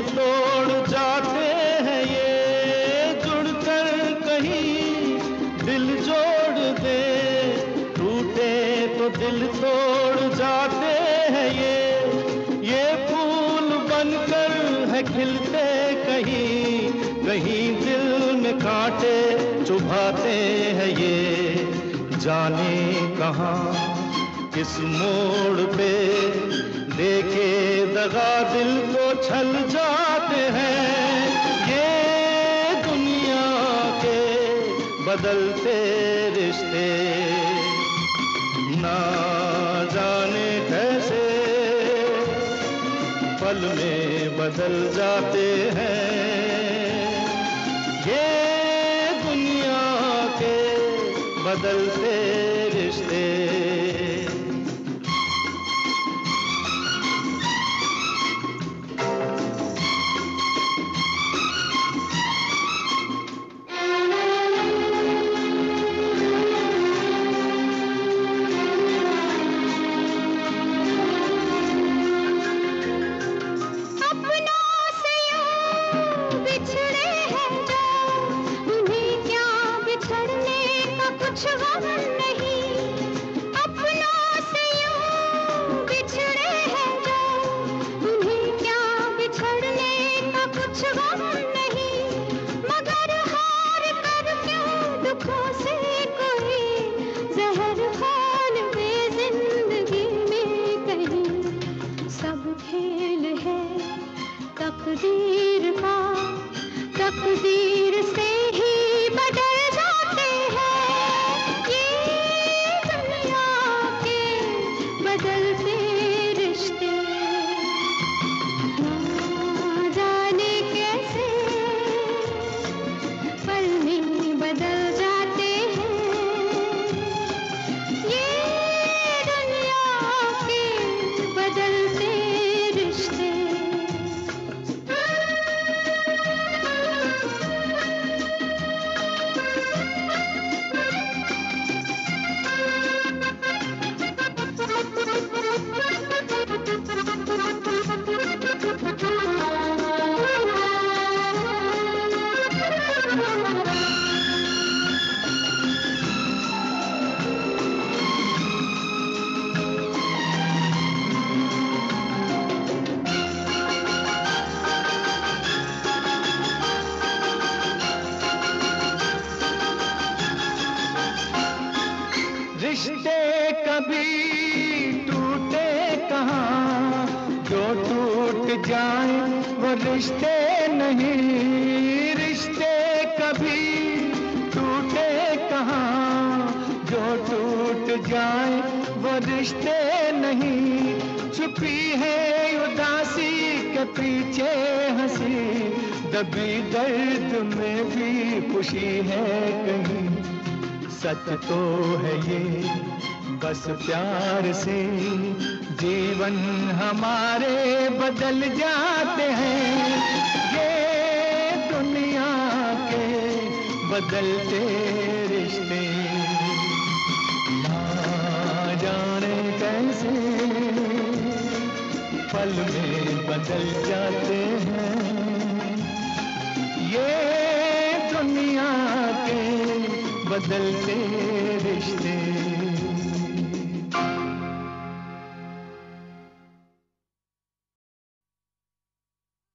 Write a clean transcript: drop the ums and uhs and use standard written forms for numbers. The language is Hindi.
तोड़ जाते हैं ये, जुड़कर कहीं दिल जोड़ दे, टूटे तो दिल तोड़ जाते हैं ये फूल बनकर है खिलते कहीं, कहीं दिल में कांटे चुभाते हैं ये। जाने कहाँ किस मोड़ पे देखे दगा दिल को छल जाते हैं ये दुनिया के बदलते रिश्ते। ना जाने कैसे पल में बदल जाते हैं ये दुनिया के बदलते रिश्ते। तकदीर का, तकदीर से ही बदल जाते हैं ये दुनिया के बदलते रिश्ते। ना जाने कैसे पल में बदल जाते हैं ये दुनिया के बदलते रिश्ते। रिश्ते कभी टूटे कहाँ, जो टूट जाए वो रिश्ते नहीं। रिश्ते कभी टूटे कहाँ, जो टूट जाए वो रिश्ते नहीं। छुपी है उदासी के पीछे हंसी, दबी दर्द में भी खुशी है कहीं। सच तो है ये बस प्यार से जीवन हमारे बदल जाते हैं ये दुनिया के बदलते रिश्ते। ना जाने कैसे पल में बदल जाते हैं ये दुनिया के बदलते